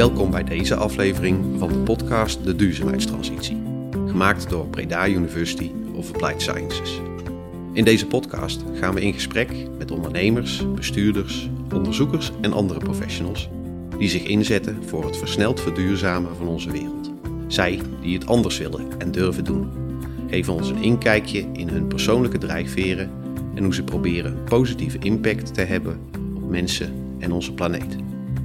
Welkom bij deze aflevering van de podcast De Duurzaamheidstransitie, gemaakt door Breda University of Applied Sciences. In deze podcast gaan we in gesprek met ondernemers, bestuurders, onderzoekers en andere professionals die zich inzetten voor het versneld verduurzamen van onze wereld. Zij die het anders willen en durven doen, geven ons een inkijkje in hun persoonlijke drijfveren en hoe ze proberen een positieve impact te hebben op mensen en onze planeet.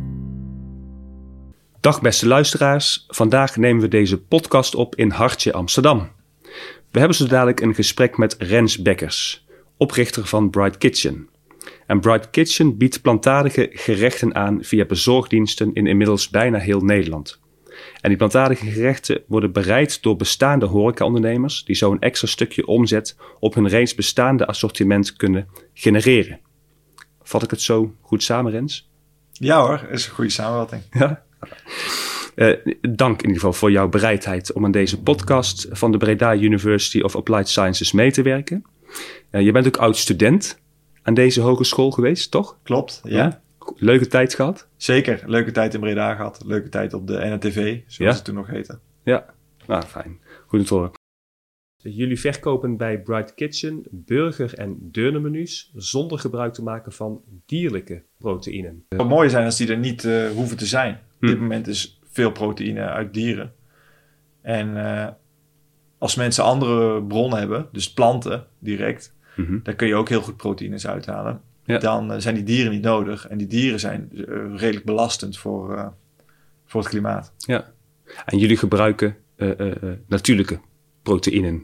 Dag beste luisteraars, vandaag nemen we deze podcast op in Hartje Amsterdam. We hebben zo dadelijk een gesprek met Rens Bekkers, oprichter van Bright Kitchen. En Bright Kitchen biedt plantaardige gerechten aan via bezorgdiensten in inmiddels bijna heel Nederland. En die plantaardige gerechten worden bereid door bestaande horecaondernemers die zo een extra stukje omzet op hun reeds bestaande assortiment kunnen genereren. Vat ik het zo goed samen, Rens? Ja hoor, is een goede samenvatting. Ja? Dank in ieder geval voor jouw bereidheid om aan deze podcast van de Breda University of Applied Sciences mee te werken. Je bent ook oud-student aan deze hogeschool geweest, toch? Klopt, ja. Leuke tijd gehad? Zeker, leuke tijd in Breda gehad. Leuke tijd op de NNTV, zoals het toen nog heette. Ja, nou fijn. Goed om te horen. Jullie verkopen bij Bright Kitchen burger- en deurnermenu's zonder gebruik te maken van dierlijke proteïnen. Het zou mooi zijn als die er niet hoeven te zijn. Op dit moment is veel proteïne uit dieren. En als mensen andere bronnen hebben, dus planten direct, daar kun je ook heel goed proteïnes uithalen. Ja. Dan zijn die dieren niet nodig. En die dieren zijn redelijk belastend voor het klimaat. Ja. En jullie gebruiken natuurlijke proteïnen?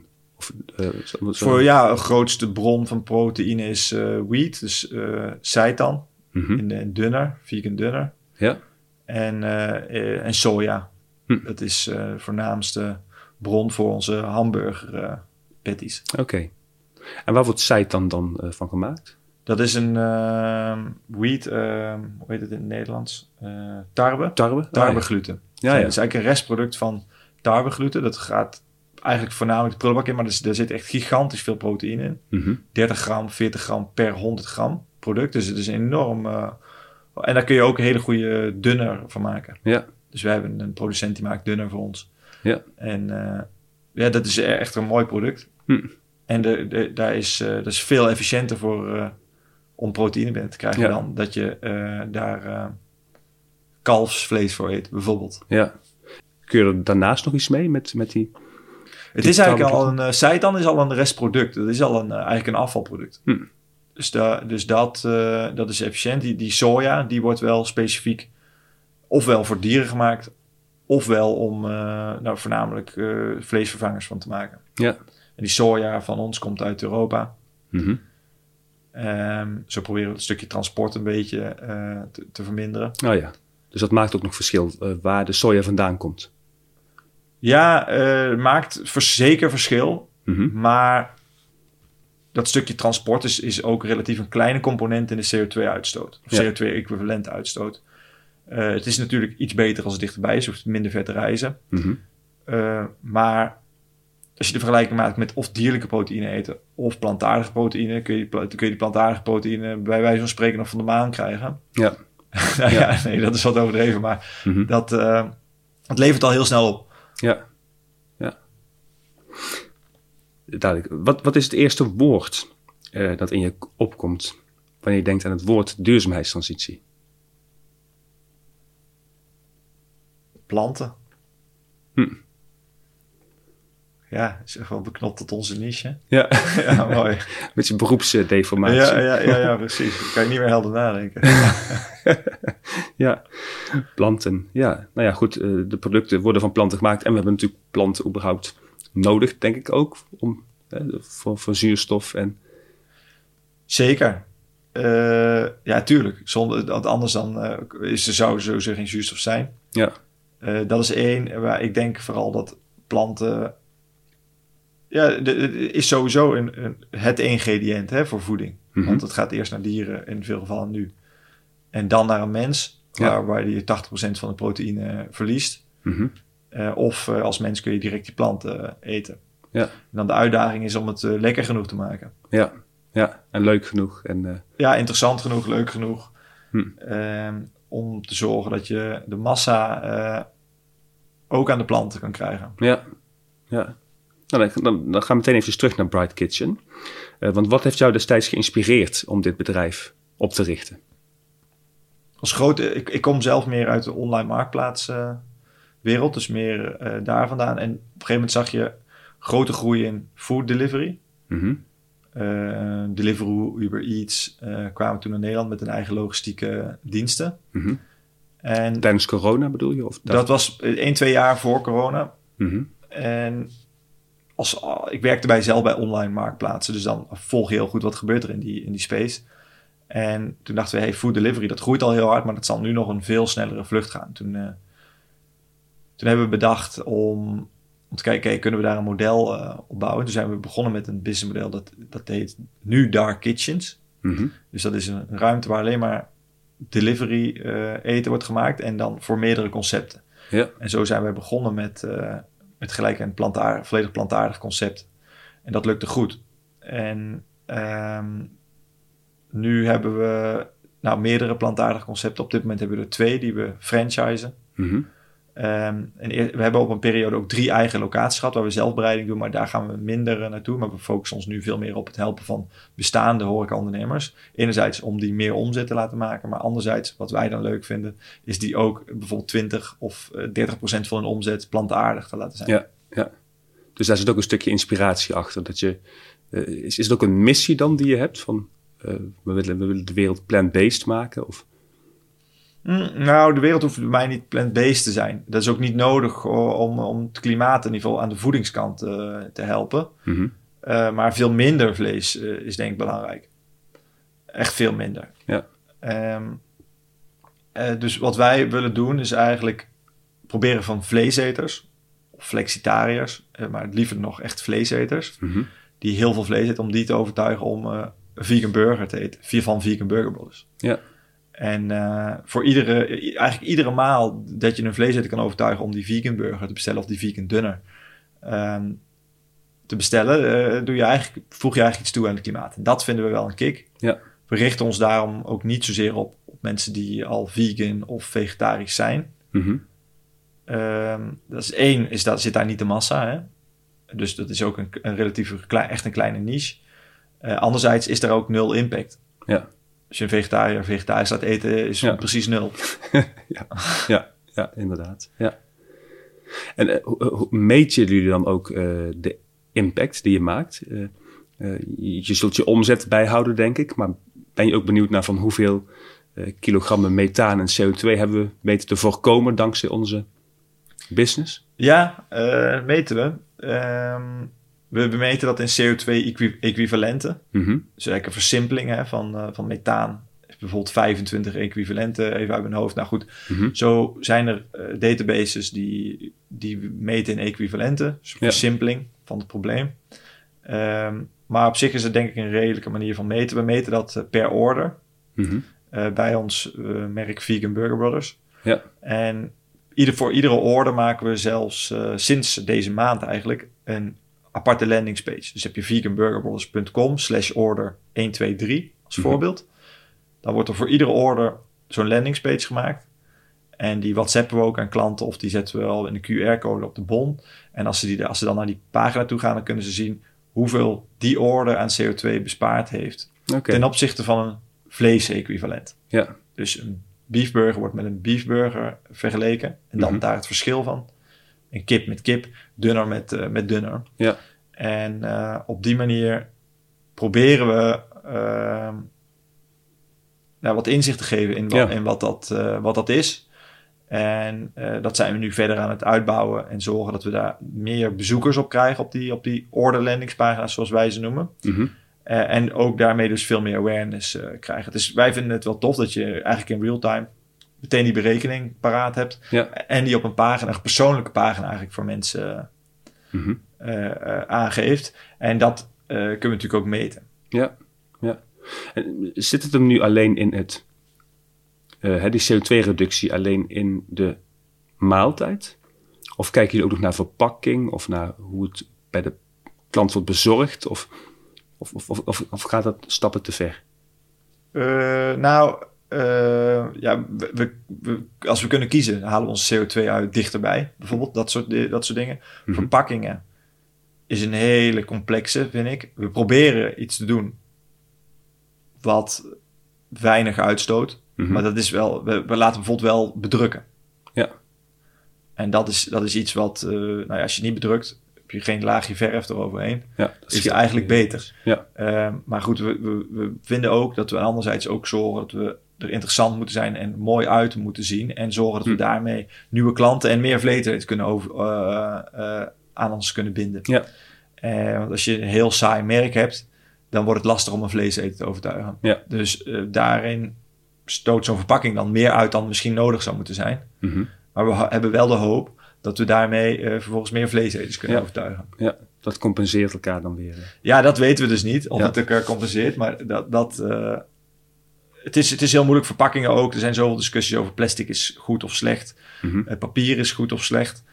Een grootste bron van proteïne is wheat, dus seitan, in dunner, vegan dunner. Ja. En soja. Dat is de voornaamste bron voor onze hamburger patties. Oké. En waar wordt seitan dan van gemaakt? Dat is een wheat, hoe heet het in het Nederlands? Tarwegluten. Ja. Dat is eigenlijk een restproduct van tarwegluten. Dat gaat eigenlijk voornamelijk de prullenbak in, maar er zit echt gigantisch veel proteïne in. 30 gram, 40 gram per 100 gram product. Dus het is enorm. En daar kun je ook een hele goede dunner van maken. Ja. Dus wij hebben een producent die maakt dunner voor ons. Ja. En dat is echt een mooi product. En dat is veel efficiënter om proteïne binnen te krijgen dan dat je daar kalfsvlees voor eet, bijvoorbeeld. Ja. Kun je er daarnaast nog iets mee met die... Het is eigenlijk al een... seitan is al een restproduct. Dat is al eigenlijk een afvalproduct. Dus dat is efficiënt. Die soja, die wordt wel specifiek ofwel voor dieren gemaakt, ofwel om voornamelijk vleesvervangers van te maken. Ja. En die soja van ons komt uit Europa. Zo proberen we het stukje transport een beetje te verminderen. Oh ja, dus dat maakt ook nog verschil waar de soja vandaan komt. Ja, maakt zeker verschil. Maar dat stukje transport is ook relatief een kleine component in de CO2-uitstoot. Of CO2-equivalente uitstoot. Het is natuurlijk iets beter als het dichterbij is. Hoeft minder ver te reizen. Maar als je de vergelijking maakt met of dierlijke proteïne eten of plantaardige proteïne, kun je die plantaardige proteïne bij wijze van spreken nog van de maan krijgen. Ja. Nee, dat is wat overdreven. Maar het levert al heel snel op. Ja. Duidelijk. Wat is het eerste woord dat in je opkomt wanneer je denkt aan het woord duurzaamheidstransitie? Planten. Ja, is echt wel beknopt tot onze niche. Ja, ja mooi. Beetje beroepsdeformatie. Ja, precies. Dan kan je niet meer helder nadenken. Ja, planten. Ja, nou ja, goed. De producten worden van planten gemaakt. En we hebben natuurlijk planten überhaupt nodig, denk ik ook, voor zuurstof. Zeker. Tuurlijk. Anders dan zou er sowieso geen zuurstof zijn. Ja. Dat is één waar ik denk vooral dat planten... Ja, het is sowieso het ingrediënt voor voeding. Want het gaat eerst naar dieren, in veel gevallen nu. En dan naar een mens, waar je 80% van de proteïne verliest. Of als mens kun je direct die planten eten. Ja. En dan de uitdaging is om het lekker genoeg te maken. Ja, en leuk genoeg. Ja, interessant genoeg, leuk genoeg. om te zorgen dat je de massa ook aan de planten kan krijgen. Ja. Nou, dan gaan we meteen even terug naar Bright Kitchen. Want wat heeft jou destijds geïnspireerd om dit bedrijf op te richten? Ik kom zelf meer uit de online marktplaatswereld, dus meer daar vandaan. En op een gegeven moment zag je grote groei in food delivery. Mm-hmm. Deliveroo, Uber Eats kwamen toen naar Nederland met hun eigen logistieke diensten. Mm-hmm. En tijdens corona bedoel je? Of dat was 1-2 jaar voor corona. Mm-hmm. En ik werkte zelf bij online marktplaatsen, dus dan volg je heel goed wat gebeurt er in die space. En toen dachten we, food delivery, dat groeit al heel hard, maar dat zal nu nog een veel snellere vlucht gaan. Toen hebben we bedacht om te kijken, kunnen we daar een model op bouwen. Toen zijn we begonnen met een businessmodel dat heet nu Dark Kitchens. Mm-hmm. Dus dat is een ruimte waar alleen maar delivery eten wordt gemaakt en dan voor meerdere concepten. Ja. En zo zijn wij begonnen met gelijk een volledig plantaardig concept. En dat lukte goed. En nu hebben we meerdere plantaardige concepten. Op dit moment hebben we er 2 die we franchisen. Mm-hmm. En we hebben op een periode ook 3 eigen locaties gehad waar we zelfbereiding doen, maar daar gaan we minder naartoe. Maar we focussen ons nu veel meer op het helpen van bestaande horecaondernemers. Enerzijds om die meer omzet te laten maken, maar anderzijds, wat wij dan leuk vinden, is die ook bijvoorbeeld 20 of 30% van hun omzet plantaardig te laten zijn. Ja. Dus daar zit ook een stukje inspiratie achter. Dat je, is het ook een missie dan die je hebt? Van, we willen de wereld plant-based maken? Of? Nou, de wereld hoeft bij mij niet plant-based te zijn. Dat is ook niet nodig om het klimaat in ieder geval aan de voedingskant te helpen. Mm-hmm. Maar veel minder vlees is denk ik belangrijk. Echt veel minder. Ja. Dus wat wij willen doen is eigenlijk proberen van vleeseters of flexitariërs, maar het liever nog echt vleeseters, Mm-hmm. die heel veel vlees eten, om die te overtuigen om een vegan burger te eten. Van Vegan Burger Brothers. Ja. En voor iedere maal dat je een vleeseter kan overtuigen om die vegan burger te bestellen of die vegan dinner te bestellen, voeg je eigenlijk iets toe aan het klimaat. En dat vinden we wel een kick. Ja. We richten ons daarom ook niet zozeer op mensen die al vegan of vegetarisch zijn. Mm-hmm. Dat is één, zit daar niet de massa. Hè? Dus dat is ook een relatief echt een kleine niche. Anderzijds is daar ook 0 impact. Ja. Als je een vegetarisch laat eten, is het precies 0. ja, inderdaad. Ja. En hoe meet jullie dan ook de impact die je maakt? Je zult je omzet bijhouden, denk ik. Maar ben je ook benieuwd naar van hoeveel kilogrammen methaan en CO2 hebben we weten te voorkomen dankzij onze business? Ja, meten we. We meten dat in CO2-equivalenten. Mm-hmm. Dus eigenlijk een versimpeling van methaan. Bijvoorbeeld 25 equivalenten, even uit mijn hoofd. Nou goed, Mm-hmm. Zo zijn er databases die meten in equivalenten. Dus een versimpeling van het probleem. Maar op zich is het denk ik een redelijke manier van meten. We meten dat per order. Mm-hmm. Bij ons merk Vegan Burger Brothers. Ja. En voor iedere order maken we zelfs sinds deze maand eigenlijk een aparte landingspage. Dus heb je veganburgerbrothers.com/order 123 als voorbeeld. Dan wordt er voor iedere order zo'n landingspage gemaakt. En die WhatsAppen we ook aan klanten of die zetten we al in de QR-code op de bon. En als ze dan naar die pagina toe gaan, dan kunnen ze zien hoeveel die order aan CO2 bespaard heeft. Okay. Ten opzichte van een vlees-equivalent. Ja. Dus een beefburger wordt met een beefburger vergeleken. En dan daar het verschil van. Een kip met kip, dunner met dunner. Ja. En op die manier proberen we wat inzicht te geven in wat dat is. En dat zijn we nu verder aan het uitbouwen en zorgen dat we daar meer bezoekers op krijgen op die order landingspagina's zoals wij ze noemen. Mm-hmm. En ook daarmee dus veel meer awareness krijgen. Dus wij vinden het wel tof dat je eigenlijk in real time meteen die berekening paraat hebt. Ja. En die op een persoonlijke pagina eigenlijk voor mensen aangeeft. En dat kunnen we natuurlijk ook meten. Ja. En zit het hem nu alleen in die CO2-reductie alleen in de maaltijd? Of kijken jullie ook nog naar verpakking of naar hoe het bij de klant wordt bezorgd? Of gaat dat stappen te ver? als we kunnen kiezen, halen we onze CO2 uit dichterbij. Bijvoorbeeld dat soort dingen. Mhm. Verpakkingen is een hele complexe, vind ik. We proberen iets te doen wat weinig uitstoot. Mhm. Maar dat is wel, we laten bijvoorbeeld wel bedrukken. Ja. En dat is iets wat, als je het niet bedrukt, heb je geen laagje verf eroverheen. Ja, Is het eigenlijk beter. Ja. Maar goed, we vinden ook dat we anderzijds ook zorgen dat we er interessant moeten zijn en mooi uit moeten zien. En zorgen dat we daarmee nieuwe klanten en meer vleetheid kunnen aan ons kunnen binden. Ja. Want als je een heel saai merk hebt, dan wordt het lastig om een vleeseter te overtuigen. Ja. Dus daarin stoot zo'n verpakking dan meer uit dan misschien nodig zou moeten zijn. Mhm. Maar we hebben wel de hoop dat we daarmee vervolgens meer vleeseters kunnen overtuigen. Ja, dat compenseert elkaar dan weer. Ja, dat weten we dus niet, of het elkaar compenseert. Maar het is heel moeilijk, verpakkingen ook. Er zijn zoveel discussies over plastic is goed of slecht. Mhm. Papier is goed of slecht.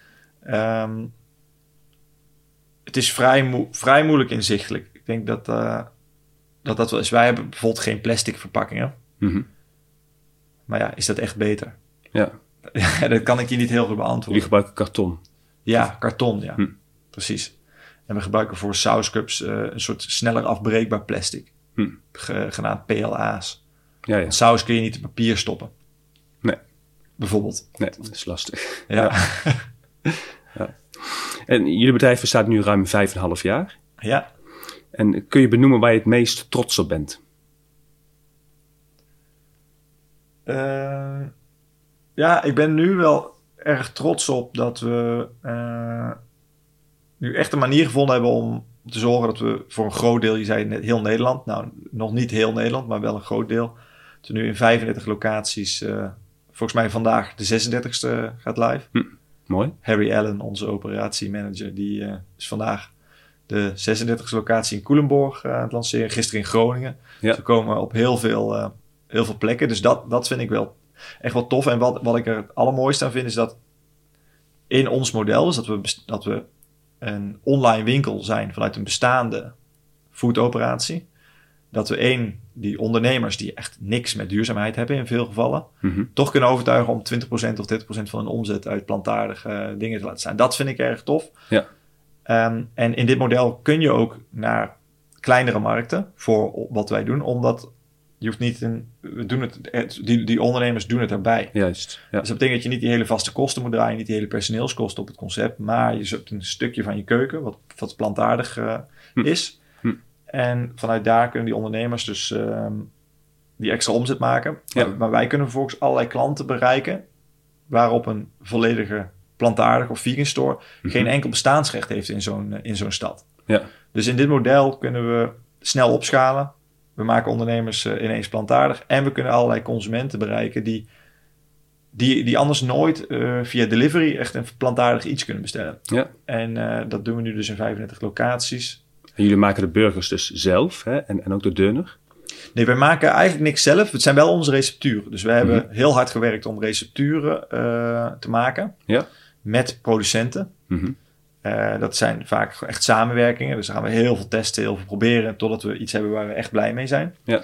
Het is vrij moeilijk inzichtelijk. Ik denk dat wel is. Wij hebben bijvoorbeeld geen plastic verpakkingen. Mhm. Maar ja, is dat echt beter? Ja. Dat kan ik je niet heel goed beantwoorden. Jullie gebruiken karton. Ja, karton, ja. Hm. Precies. En we gebruiken voor sauscups een soort sneller afbreekbaar plastic. Genaamd PLA's. Ja. Want saus kun je niet in papier stoppen. Nee. Bijvoorbeeld. Nee, dat is lastig. Ja. Ja. En jullie bedrijf bestaat nu ruim 5,5 jaar. Ja. En kun je benoemen waar je het meest trots op bent? Ja, ik ben nu wel erg trots op dat we nu echt een manier gevonden hebben om te zorgen dat we voor een groot deel, je zei net heel Nederland, nou nog niet heel Nederland, maar wel een groot deel, dat we nu in 35 locaties, volgens mij vandaag de 36e gaat live. Mooi. Harry Allen, onze operatiemanager, die is vandaag de 36e locatie in Culemborg aan het lanceren. Gisteren in Groningen. Ja. Dus we komen op heel veel plekken. Dus dat vind ik wel echt wel tof. En wat ik er het allermooiste aan vind is dat in ons model is dat we een online winkel zijn vanuit een bestaande foodoperatie. Dat we die ondernemers die echt niks met duurzaamheid hebben in veel gevallen, toch kunnen overtuigen om 20% of 30% van hun omzet uit plantaardige dingen te laten staan. Dat vind ik erg tof. Ja. En in dit model kun je ook naar kleinere markten voor wat wij doen, omdat je hoeft niet die ondernemers doen het erbij. Juist. Ja. Dus dat betekent dat je niet die hele vaste kosten moet draaien, niet die hele personeelskosten op het concept, maar je zoekt een stukje van je keuken wat plantaardig is. En vanuit daar kunnen die ondernemers dus die extra omzet maken. Ja. Maar wij kunnen vervolgens allerlei klanten bereiken waarop een volledige plantaardige of vegan store geen enkel bestaansrecht heeft in zo'n stad. Ja. Dus in dit model kunnen we snel opschalen. We maken ondernemers ineens plantaardig. En we kunnen allerlei consumenten bereiken die anders nooit via delivery echt een plantaardig iets kunnen bestellen. Ja. En dat doen we nu dus in 35 locaties. En jullie maken de burgers dus zelf, hè? En ook de deuner? Nee, wij maken eigenlijk niks zelf. Het zijn wel onze recepturen. Dus we hebben heel hard gewerkt om recepturen te maken. Ja. Met producenten. Dat zijn vaak echt samenwerkingen. Dus dan gaan we heel veel testen, heel veel proberen, totdat we iets hebben waar we echt blij mee zijn. Ja.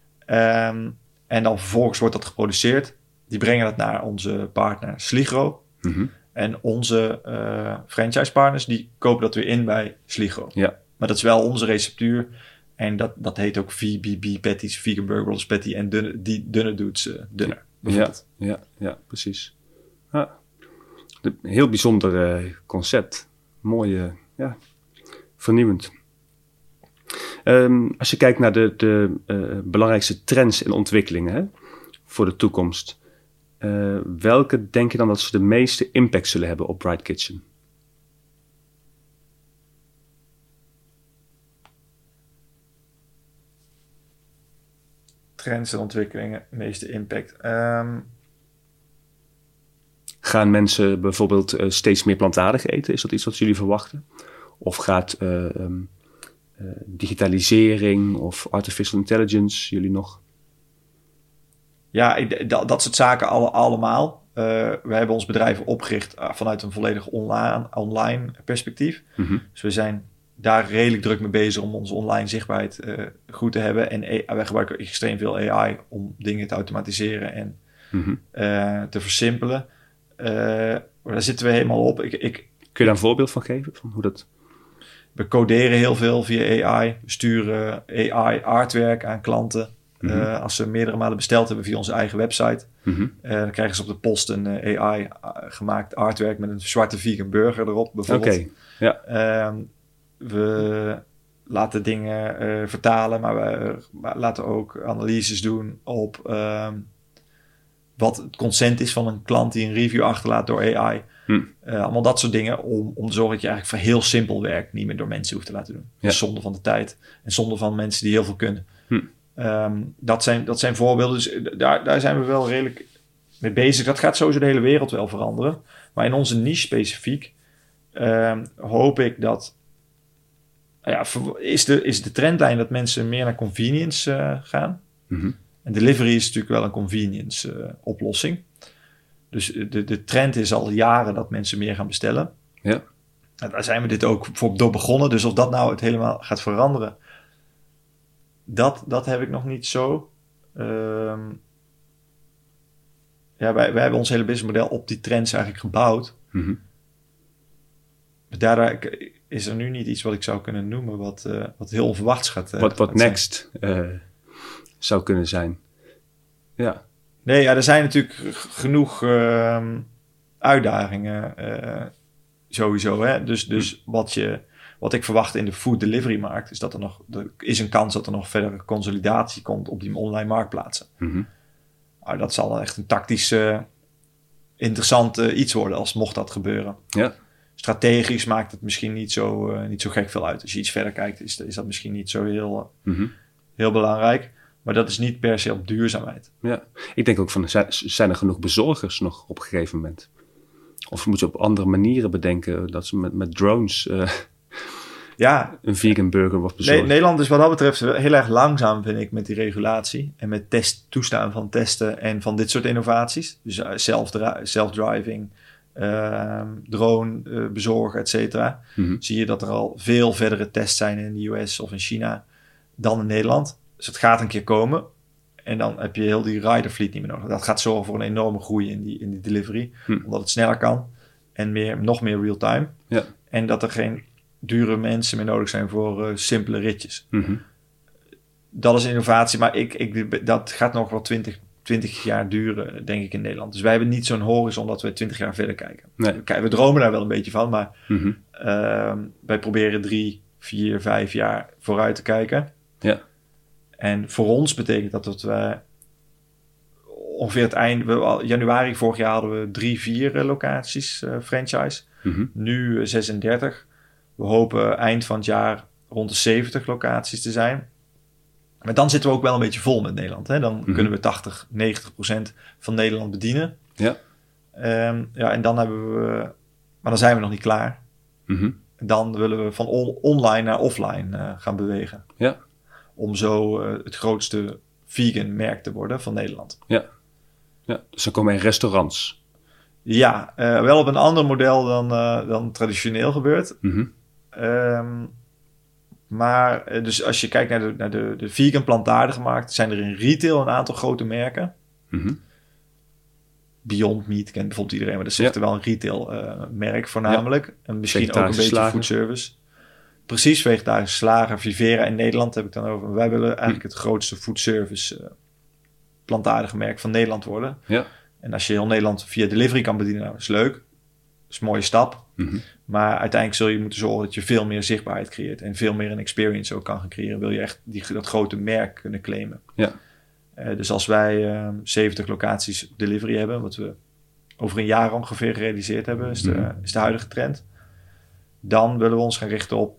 En dan vervolgens wordt dat geproduceerd. Die brengen dat naar onze partner Sligro. En onze franchisepartners, die kopen dat weer in bij Sligro. Ja. Maar dat is wel onze receptuur. En dat heet ook VBB patties, Vegan Burger Rolls Patty. En dunne dudes dunner. Ja, precies. Ja. Een heel bijzonder concept. Mooi, vernieuwend. Als je kijkt naar de belangrijkste trends en ontwikkelingen, hè, voor de toekomst. Welke denk je dan dat ze de meeste impact zullen hebben op Bright Kitchen? Trends en ontwikkelingen, meeste impact. Gaan mensen bijvoorbeeld steeds meer plantaardig eten? Is dat iets wat jullie verwachten? Of gaat digitalisering of artificial intelligence jullie nog? Ja, dat soort zaken allemaal. We hebben ons bedrijf opgericht vanuit een volledig online perspectief. Dus we zijn daar redelijk druk mee bezig om onze online zichtbaarheid goed te hebben. En wij gebruiken extreem veel AI om dingen te automatiseren en te versimpelen. Maar daar zitten we helemaal op. Kun je daar een voorbeeld van geven? Van hoe dat... We coderen heel veel via AI. We sturen AI artwerk aan klanten. Als ze meerdere malen besteld hebben via onze eigen website. Dan krijgen ze op de post een AI gemaakt artwerk met een zwarte vegan burger erop bijvoorbeeld. Oké, ja. We laten dingen vertalen, maar we laten ook analyses doen op wat het consent is van een klant die een review achterlaat door AI. Allemaal dat soort dingen om te zorgen dat je eigenlijk voor heel simpel werk niet meer door mensen hoeft te laten doen. Ja. Zonde van de tijd en zonde van mensen die heel veel kunnen. Dat zijn voorbeelden. Dus daar zijn we wel redelijk mee bezig. Dat gaat sowieso de hele wereld wel veranderen. Maar in onze niche specifiek hoop ik dat... is de trendlijn dat mensen meer naar convenience gaan. En delivery is natuurlijk wel een convenience oplossing. Dus de trend is al jaren dat mensen meer gaan bestellen. Ja. En daar zijn we dit ook door begonnen. Dus of dat nou het helemaal gaat veranderen... Dat heb ik nog niet zo. Wij hebben ons hele businessmodel op die trends eigenlijk gebouwd. Daardoor is er nu niet iets wat ik zou kunnen noemen... wat heel onverwachts gaat Wat next zou kunnen zijn. Ja. Nee, er zijn natuurlijk genoeg uitdagingen sowieso. Hè? Dus wat ik verwacht in de food delivery markt... is dat er is een kans dat er nog verdere consolidatie komt... op die online marktplaatsen. Maar dat zal echt een tactisch interessant iets worden... als mocht dat gebeuren. Ja. Strategisch maakt het misschien niet zo gek veel uit. Als je iets verder kijkt, is dat misschien niet zo heel belangrijk. Maar dat is niet per se op duurzaamheid. Ja, ik denk ook zijn er genoeg bezorgers nog op een gegeven moment? Of moet je op andere manieren bedenken... dat ze met drones... een vegan burger wordt bezorgd. Nederland is wat dat betreft heel erg langzaam, vind ik, met die regulatie. En met toestaan van testen en van dit soort innovaties. Dus self-driving, drone, bezorgen, et cetera. Zie je dat er al veel verdere tests zijn in de US of in China dan in Nederland. Dus het gaat een keer komen. En dan heb je heel die rider fleet niet meer nodig. Dat gaat zorgen voor een enorme groei in die delivery. Omdat het sneller kan. En nog meer real-time. Ja. En dat er geen dure mensen meer nodig zijn voor simpele ritjes. Dat is innovatie, maar dat gaat nog wel 20 jaar duren, denk ik, in Nederland. Dus wij hebben niet zo'n horizon dat we 20 jaar verder kijken. Nee. We dromen daar wel een beetje van, maar wij proberen 3, 4, 5 jaar vooruit te kijken. Ja. En voor ons betekent dat we ongeveer het einde... Januari vorig jaar hadden we 3, 4 locaties franchise. Nu 36. We hopen eind van het jaar rond de 70 locaties te zijn. Maar dan zitten we ook wel een beetje vol met Nederland. Hè? Dan kunnen we 80-90% van Nederland bedienen. Ja. En dan hebben we... Maar dan zijn we nog niet klaar. Dan willen we van online naar offline gaan bewegen. Ja. Om zo het grootste vegan merk te worden van Nederland. Ja. Dus dan komen er restaurants. Ja, wel op een ander model dan traditioneel gebeurt. Maar dus als je kijkt naar de vegan plantaardige markt... zijn er in retail een aantal grote merken. Beyond Meat kent bijvoorbeeld iedereen... maar dat is er wel een retail merk voornamelijk. En misschien ook een beetje food service. Precies, vegetarische slager, Vivera in Nederland heb ik dan over. Wij willen eigenlijk het grootste food service plantaardige merk van Nederland worden. Ja. En als je heel Nederland via delivery kan bedienen, nou, is leuk. Dat is een mooie stap. Maar uiteindelijk zul je moeten zorgen dat je veel meer zichtbaarheid creëert. En veel meer een experience ook kan gaan creëren. Wil je echt dat grote merk kunnen claimen. Ja. Dus als wij 70 locaties delivery hebben, wat we over een jaar ongeveer gerealiseerd hebben, is de huidige trend. Dan willen we ons gaan richten op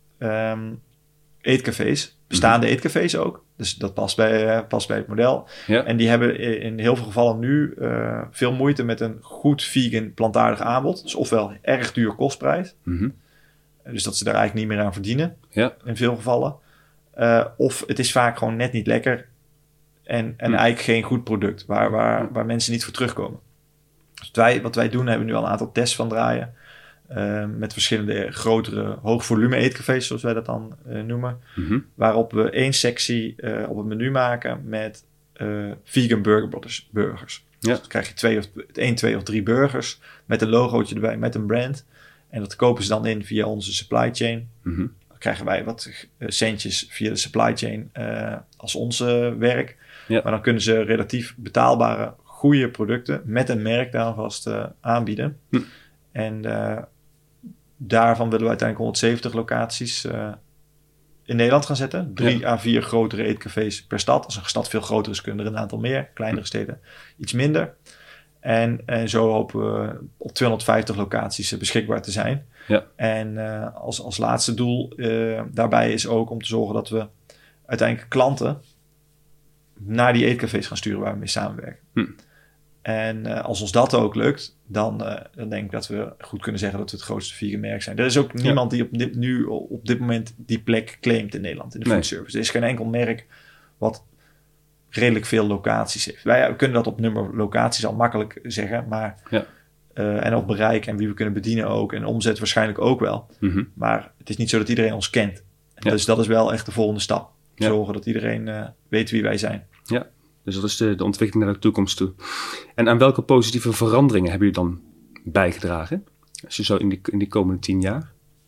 eetcafés. Bestaande eetcafés ook. Dus dat past bij het model. Ja. En die hebben in heel veel gevallen nu veel moeite met een goed vegan plantaardig aanbod. Dus ofwel erg duur kostprijs. Dus dat ze daar eigenlijk niet meer aan verdienen. Ja. In veel gevallen. Of het is vaak gewoon net niet lekker. En eigenlijk geen goed product. Waar mensen niet voor terugkomen. Dus wat wij doen, hebben we nu al een aantal tests van draaien. Met verschillende grotere hoogvolume eetcafés, zoals wij dat dan noemen. Mm-hmm. Waarop we 1 sectie op het menu maken met vegan burgers. Ja. Dus dan krijg je 1, 2 of 3 burgers met een logootje erbij, met een brand. En dat kopen ze dan in via onze supply chain. Mm-hmm. Dan krijgen wij wat centjes via de supply chain als onze werk. Ja. Maar dan kunnen ze relatief betaalbare, goede producten met een merk daar vast aanbieden. Hm. En daarvan willen we uiteindelijk 170 locaties in Nederland gaan zetten. 3 à 4 grotere eetcafés per stad. Als een stad veel groter is, kunnen er een aantal meer. Kleinere steden iets minder. En zo hopen we op 250 locaties beschikbaar te zijn. Ja. En als laatste doel daarbij is ook om te zorgen dat we uiteindelijk klanten naar die eetcafés gaan sturen waar we mee samenwerken. Hm. En als ons dat ook lukt, dan denk ik dat we goed kunnen zeggen dat we het grootste vegan merk zijn. Er is ook niemand die op dit moment die plek claimt in Nederland, in de food service. Er is geen enkel merk wat redelijk veel locaties heeft. Wij kunnen dat op nummer locaties al makkelijk zeggen, maar en op bereik en wie we kunnen bedienen ook en omzet waarschijnlijk ook wel. Mm-hmm. Maar het is niet zo dat iedereen ons kent. Dus dat is wel echt de volgende stap. Zorgen dat iedereen weet wie wij zijn. Ja, dus dat is de ontwikkeling naar de toekomst toe. En aan welke positieve veranderingen hebben jullie dan bijgedragen? Als je zo in die komende 10 jaar?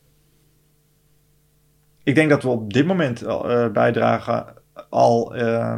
Ik denk dat we op dit moment bijdragen al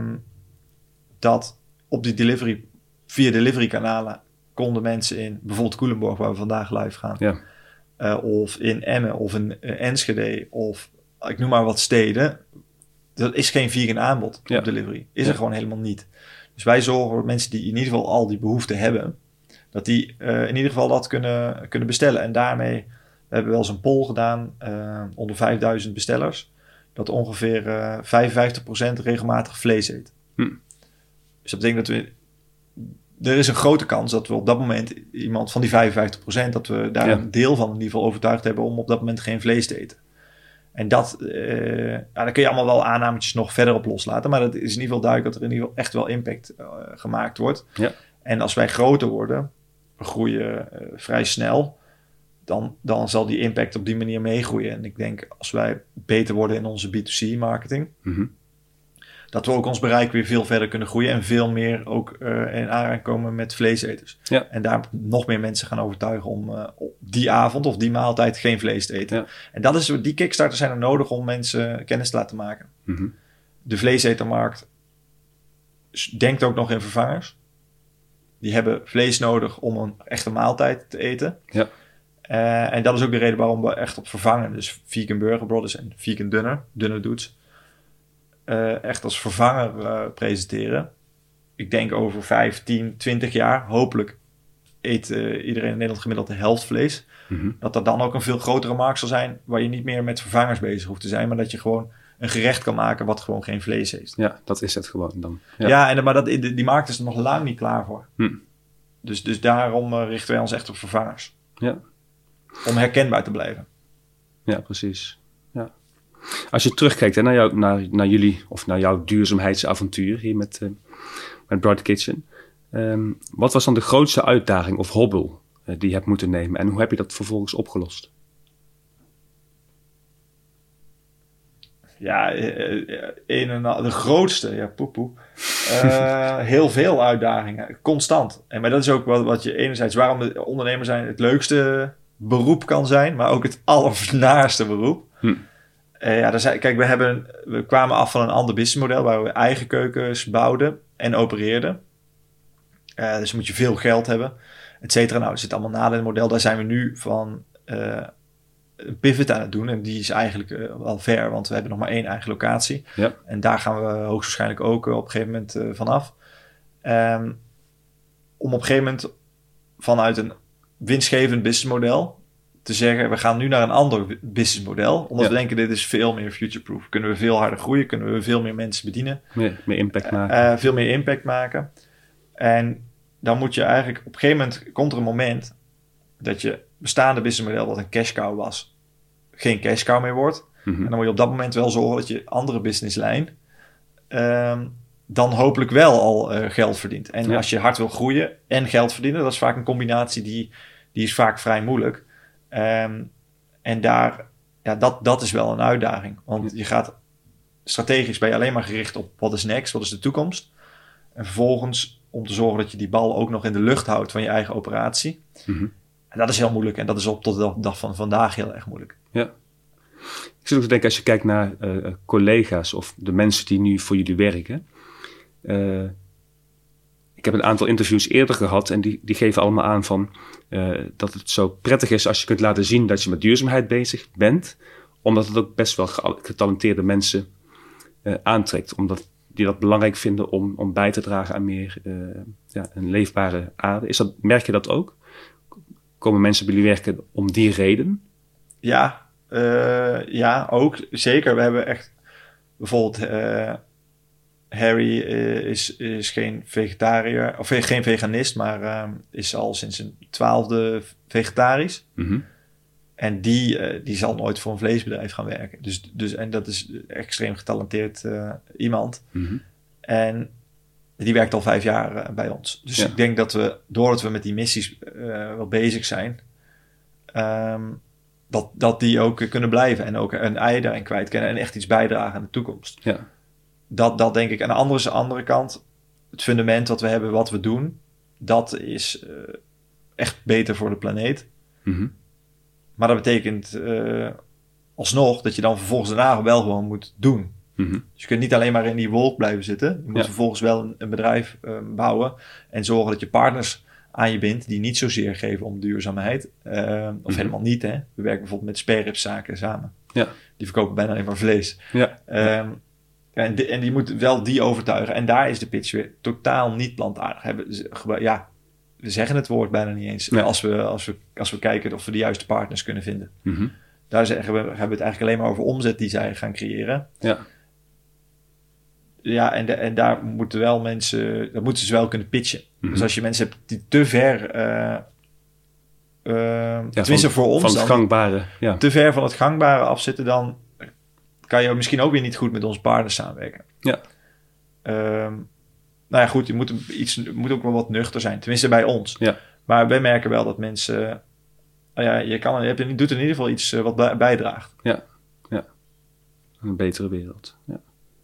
dat op die via delivery kanalen konden mensen in bijvoorbeeld Culemborg, waar we vandaag live gaan, of in Emmen of in Enschede of ik noem maar wat steden. Dat is geen vegan aanbod op delivery. Is er gewoon helemaal niet. Dus wij zorgen voor mensen die in ieder geval al die behoefte hebben, dat die in ieder geval dat kunnen bestellen. En daarmee we hebben wel eens een poll gedaan onder 5000 bestellers, dat ongeveer 55% regelmatig vlees eet. Dus dat betekent dat er is een grote kans dat we op dat moment iemand van die 55%, dat we daar een deel van in ieder geval overtuigd hebben om op dat moment geen vlees te eten. En daar kun je allemaal wel aannametjes nog verder op loslaten. Maar dat is in ieder geval duidelijk dat er in ieder geval echt wel impact gemaakt wordt. Ja. En als wij groter worden, we groeien vrij snel, dan zal die impact op die manier meegroeien. En ik denk als wij beter worden in onze B2C marketing, dat we ook ons bereik weer veel verder kunnen groeien en veel meer ook in aanraking komen met vleeseters. Ja. En daar nog meer mensen gaan overtuigen om op die avond of die maaltijd geen vlees te eten. Ja. En die kickstarters zijn er nodig om mensen kennis te laten maken. De vleesetermarkt denkt ook nog in vervangers. Die hebben vlees nodig om een echte maaltijd te eten. Ja. En dat is ook de reden waarom we echt op vervangen, dus vegan burger brothers en vegan dunner dudes, echt als vervanger presenteren. Ik denk over 5, 10, 20 jaar, hopelijk eet iedereen in Nederland gemiddeld de helft vlees. Dat er dan ook een veel grotere markt zal zijn, waar je niet meer met vervangers bezig hoeft te zijn, maar dat je gewoon een gerecht kan maken wat gewoon geen vlees heeft. Ja, dat is het gewoon dan. Maar die markt is er nog lang niet klaar voor. Dus daarom richten wij ons echt op vervangers. Ja. Om herkenbaar te blijven. Ja, precies. Ja. Als je terugkijkt naar jullie of naar jouw duurzaamheidsavontuur hier met Bright Kitchen. Wat was dan de grootste uitdaging of hobbel die je hebt moeten nemen? En hoe heb je dat vervolgens opgelost? Ja, de grootste, heel veel uitdagingen, constant. Maar dat is ook wat je enerzijds, waarom de ondernemer zijn het leukste beroep kan zijn, maar ook het allernaarste beroep. We kwamen af van een ander businessmodel waar we eigen keukens bouwden en opereerden. Dus moet je veel geld hebben, et cetera. Nou, er zit allemaal nadelen in het model. Daar zijn we nu van een pivot aan het doen. En die is eigenlijk wel ver, want we hebben nog maar 1 eigen locatie. Ja. En daar gaan we hoogstwaarschijnlijk ook op een gegeven moment vanaf. Om op een gegeven moment vanuit een winstgevend businessmodel te zeggen, we gaan nu naar een ander businessmodel. Omdat we denken, dit is veel meer future-proof. Kunnen we veel harder groeien? Kunnen we veel meer mensen bedienen? Meer impact maken. Veel meer impact maken. En dan moet je eigenlijk, op een gegeven moment komt er een moment dat je bestaande businessmodel, wat een cash cow was, geen cash cow meer wordt. En dan moet je op dat moment wel zorgen dat je andere businesslijn dan hopelijk wel al geld verdient. En als je hard wil groeien en geld verdienen, dat is vaak een combinatie die is vaak vrij moeilijk. En daar, dat is wel een uitdaging. Want je gaat strategisch ben je alleen maar gericht op wat is next, wat is de toekomst. En vervolgens om te zorgen dat je die bal ook nog in de lucht houdt van je eigen operatie. Mm-hmm. En dat is heel moeilijk. En dat is op tot de dag van vandaag heel erg moeilijk. Ja. Ik zit ook te denken, als je kijkt naar collega's of de mensen die nu voor jullie werken. Ik heb een aantal interviews eerder gehad en die geven allemaal aan van dat het zo prettig is als je kunt laten zien dat je met duurzaamheid bezig bent. Omdat het ook best wel getalenteerde mensen aantrekt. Omdat die dat belangrijk vinden om bij te dragen aan meer een leefbare aarde. Merk je dat ook? Komen mensen bij jullie werken om die reden? Ja, ook. Zeker. We hebben echt bijvoorbeeld Harry is geen vegetariër, of geen veganist, maar is al sinds zijn 12e vegetarisch. Mm-hmm. En die zal nooit voor een vleesbedrijf gaan werken. En dat is extreem getalenteerd iemand. Mm-hmm. En die werkt al 5 jaar bij ons. Dus ik denk dat doordat we met die missies wel bezig zijn, dat die ook kunnen blijven en ook een ei daarin kwijt kunnen en echt iets bijdragen aan de toekomst. Ja. Dat denk ik. En aan de andere kant, het fundament wat we hebben, wat we doen, dat is echt beter voor de planeet. Mm-hmm. Maar dat betekent alsnog dat je dan vervolgens daarna wel gewoon moet doen. Mm-hmm. Dus je kunt niet alleen maar in die wolk blijven zitten. Je moet vervolgens wel een bedrijf bouwen en zorgen dat je partners aan je bindt die niet zozeer geven om duurzaamheid. Of helemaal niet. Hè? We werken bijvoorbeeld met sperripszaken samen. Ja. Die verkopen bijna alleen maar vlees. Ja. En die moet wel die overtuigen. En daar is de pitch weer totaal niet plantaardig. We zeggen het woord bijna niet eens. Nee. Als we kijken of we de juiste partners kunnen vinden. Mm-hmm. Daar hebben we het eigenlijk alleen maar over omzet die zij gaan creëren. Ja. Ja, en daar moeten wel mensen, dat moeten ze wel kunnen pitchen. Mm-hmm. Dus als je mensen hebt die te ver, tenminste voor ons, van het gangbare, te ver van het gangbare afzitten, dan kan je misschien ook weer niet goed met onze partners samenwerken. Ja. Nou ja, goed, je moet ook wel wat nuchter zijn. Tenminste bij ons. Ja. Maar wij merken wel dat mensen, je doet in ieder geval iets wat bijdraagt. Ja. Een betere wereld. Ja.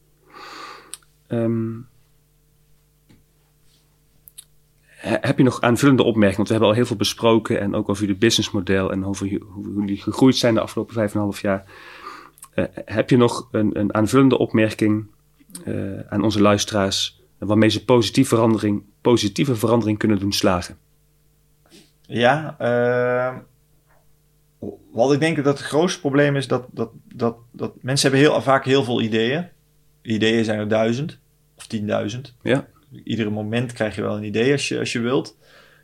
Heb je nog aanvullende opmerkingen? Want we hebben al heel veel besproken en ook over jullie businessmodel en over hoe jullie gegroeid zijn de afgelopen 5,5 jaar. Heb je nog een aanvullende opmerking aan onze luisteraars waarmee ze positieve verandering kunnen doen slagen? Ja, wat ik denk dat het grootste probleem is dat mensen hebben vaak heel veel ideeën. Ideeën zijn er 1000 of 10.000. Ja. Iedere moment krijg je wel een idee als je wilt.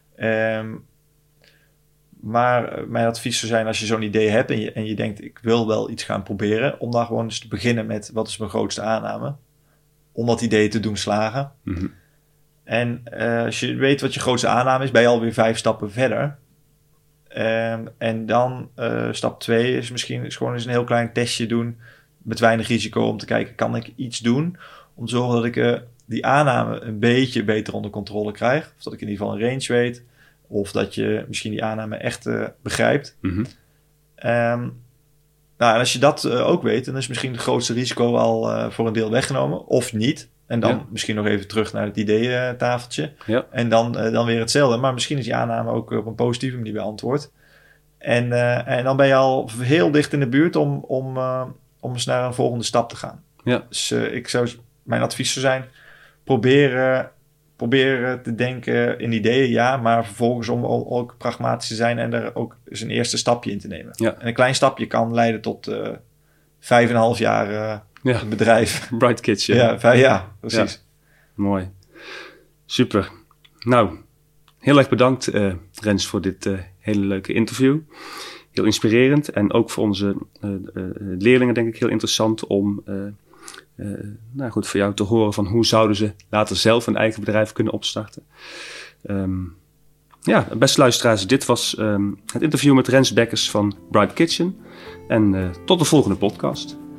Maar mijn advies zou zijn, als je zo'n idee hebt en je denkt, ik wil wel iets gaan proberen, om dan gewoon eens te beginnen met, wat is mijn grootste aanname? Om dat idee te doen slagen. Mm-hmm. En als je weet wat je grootste aanname is, ben je alweer 5 stappen verder. En dan stap 2 is gewoon eens een heel klein testje doen met weinig risico om te kijken, kan ik iets doen om te zorgen dat ik die aanname een beetje beter onder controle krijg. Of dat ik in ieder geval een range weet. Of dat je misschien die aanname echt begrijpt. Mm-hmm. En als je dat ook weet, dan is misschien het grootste risico al voor een deel weggenomen. Of niet. En dan misschien nog even terug naar het ideetafeltje. Ja. En dan weer hetzelfde. Maar misschien is die aanname ook op een positieve manier beantwoord. En dan ben je al heel dicht in de buurt om eens naar een volgende stap te gaan. Ja. Dus mijn advies zou zijn, proberen te denken in ideeën, maar vervolgens om ook pragmatisch te zijn en er ook eens een eerste stapje in te nemen. Ja. En een klein stapje kan leiden tot 5,5 jaar bedrijf. Bright Kitchen. Ja, precies. Ja. Mooi. Super. Nou, heel erg bedankt Rens voor dit hele leuke interview. Heel inspirerend en ook voor onze leerlingen denk ik heel interessant om voor jou te horen van hoe zouden ze later zelf een eigen bedrijf kunnen opstarten. Beste luisteraars, dit was het interview met Rens Bekkers van Bright Kitchen. En tot de volgende podcast.